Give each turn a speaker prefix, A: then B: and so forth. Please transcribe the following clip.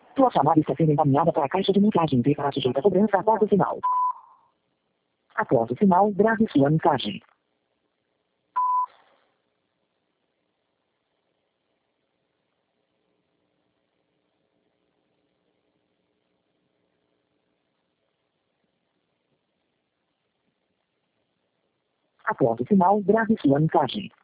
A: Sua chamada está sendo encaminhada para a caixa de mensagem e será sujeita a cobrança após o sinal. Após o sinal, grave sua mensagem. Após o sinal, grave sua mensagem.